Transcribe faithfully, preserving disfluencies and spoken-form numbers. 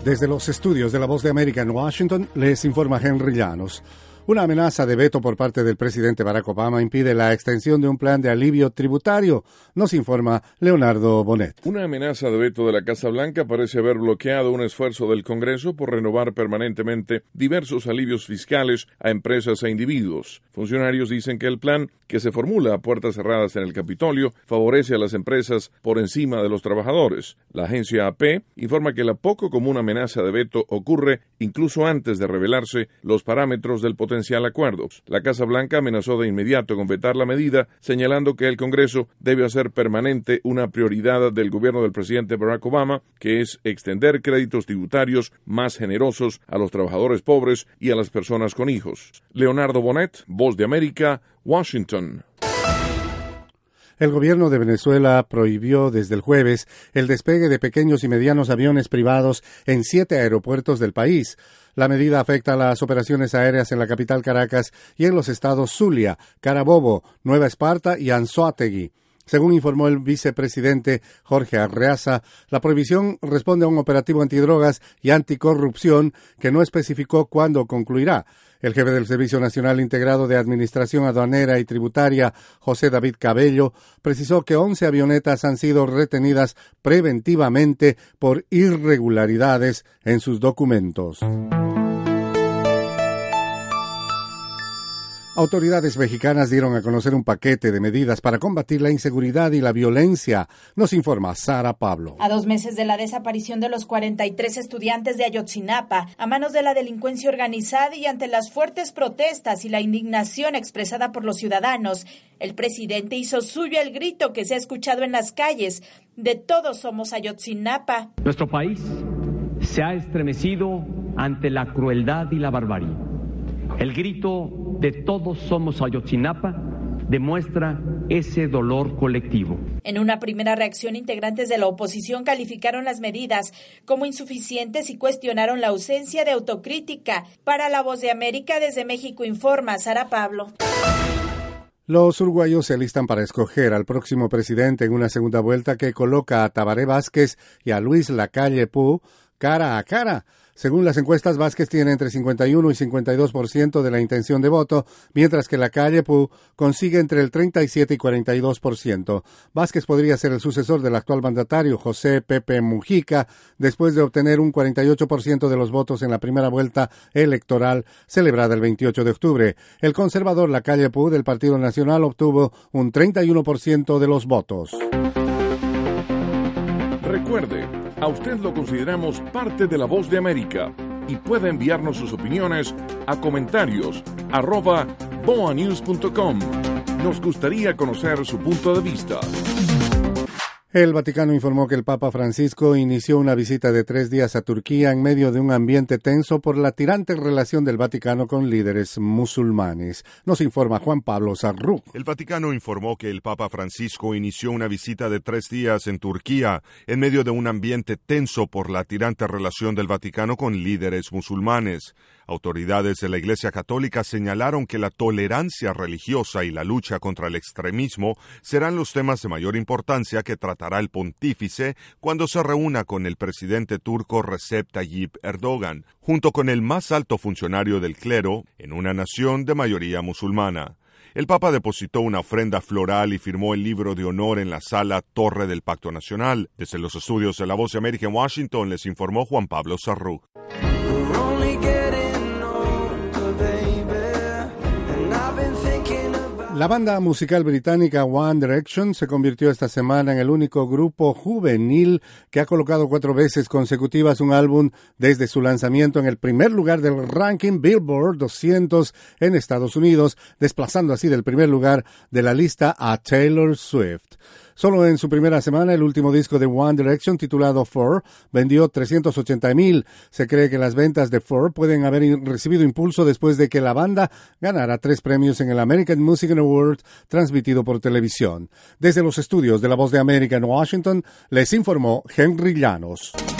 Desde los estudios de La Voz de América en Washington, les informa Henry Llanos. Una amenaza de veto por parte del presidente Barack Obama impide la extensión de un plan de alivio tributario, nos informa Leonardo Bonet. Una amenaza de veto de la Casa Blanca parece haber bloqueado un esfuerzo del Congreso por renovar permanentemente diversos alivios fiscales a empresas e individuos. Funcionarios dicen que el plan, que se formula a puertas cerradas en el Capitolio, favorece a las empresas por encima de los trabajadores. La agencia A P informa que la poco común amenaza de veto ocurre incluso antes de revelarse los parámetros del potencial acuerdo. La Casa Blanca amenazó de inmediato con vetar la medida, señalando que el Congreso debe hacer permanente una prioridad del gobierno del presidente Barack Obama, que es extender créditos tributarios más generosos a los trabajadores pobres y a las personas con hijos. Leonardo Bonet, Voz de América, Washington. El gobierno de Venezuela prohibió desde el jueves el despegue de pequeños y medianos aviones privados en siete aeropuertos del país. La medida afecta a las operaciones aéreas en la capital Caracas y en los estados Zulia, Carabobo, Nueva Esparta y Anzoátegui. Según informó el vicepresidente Jorge Arreaza, la prohibición responde a un operativo antidrogas y anticorrupción que no especificó cuándo concluirá. El jefe del Servicio Nacional Integrado de Administración Aduanera y Tributaria, José David Cabello, precisó que once avionetas han sido retenidas preventivamente por irregularidades en sus documentos. Autoridades mexicanas dieron a conocer un paquete de medidas para combatir la inseguridad y la violencia, nos informa Sara Pablo. A dos meses de la desaparición de los cuarenta y tres estudiantes de Ayotzinapa a manos de la delincuencia organizada y ante las fuertes protestas y la indignación expresada por los ciudadanos, el presidente hizo suyo el grito que se ha escuchado en las calles de todos somos Ayotzinapa. Nuestro país se ha estremecido ante la crueldad y la barbarie. El grito de todos somos Ayotzinapa demuestra ese dolor colectivo. En una primera reacción, integrantes de la oposición calificaron las medidas como insuficientes y cuestionaron la ausencia de autocrítica. Para La Voz de América, desde México informa Sara Pablo. Los uruguayos se alistan para escoger al próximo presidente en una segunda vuelta que coloca a Tabaré Vázquez y a Luis Lacalle Pou cara a cara. Según las encuestas, Vázquez tiene entre cincuenta y uno y cincuenta y dos por ciento de la intención de voto, mientras que Lacalle Pou consigue entre el treinta y siete y cuarenta y dos por ciento. Vázquez podría ser el sucesor del actual mandatario José Pepe Mujica, después de obtener un cuarenta y ocho por ciento de los votos en la primera vuelta electoral celebrada el veintiocho de octubre. El conservador Lacalle Pou del Partido Nacional obtuvo un treinta y uno por ciento de los votos. Recuerde, a usted lo consideramos parte de La Voz de América y puede enviarnos sus opiniones a comentarios arroba boanews punto com. Nos gustaría conocer su punto de vista. El Vaticano informó que el Papa Francisco inició una visita de tres días a Turquía en medio de un ambiente tenso por la tirante relación del Vaticano con líderes musulmanes. Nos informa Juan Pablo Sarrú. El Vaticano informó que el Papa Francisco inició una visita de tres días en Turquía en medio de un ambiente tenso por la tirante relación del Vaticano con líderes musulmanes. Autoridades de la Iglesia Católica señalaron que la tolerancia religiosa y la lucha contra el extremismo serán los temas de mayor importancia que tratará el pontífice cuando se reúna con el presidente turco Recep Tayyip Erdogan, junto con el más alto funcionario del clero en una nación de mayoría musulmana. El Papa depositó una ofrenda floral y firmó el libro de honor en la sala Torre del Pacto Nacional. Desde los estudios de La Voz de América en Washington les informó Juan Pablo Sarrú. La banda musical británica One Direction se convirtió esta semana en el único grupo juvenil que ha colocado cuatro veces consecutivas un álbum desde su lanzamiento en el primer lugar del ranking Billboard doscientos en Estados Unidos, desplazando así del primer lugar de la lista a Taylor Swift. Solo en su primera semana, el último disco de One Direction, titulado Four, vendió trescientos ochenta mil. Se cree que las ventas de Four pueden haber recibido impulso después de que la banda ganara tres premios en el American Music Award transmitido por televisión. Desde los estudios de La Voz de América en Washington, les informó Henry Llanos.